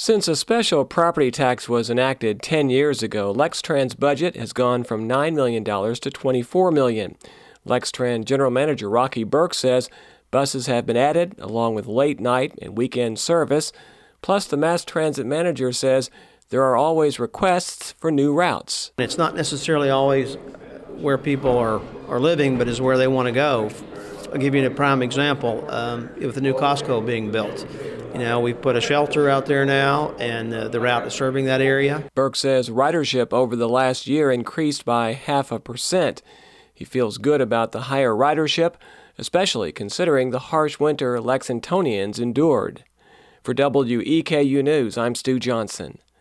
Since a special property tax was enacted 10 years ago, LexTran's budget has gone from $9 million to $24 million. LexTran General Manager Rocky Burke says buses have been added, along with late night and weekend service. Plus, the mass transit manager says there are always requests for new routes. It's not necessarily always where people are living, but is where they want to go. I'll give you a prime example. With the new Costco being built, we've put a shelter out there now, and the route is serving that area. Burke says ridership over the last year increased by 0.5%. He feels good about the higher ridership, especially considering the harsh winter Lexingtonians endured. For WEKU News, I'm Stu Johnson.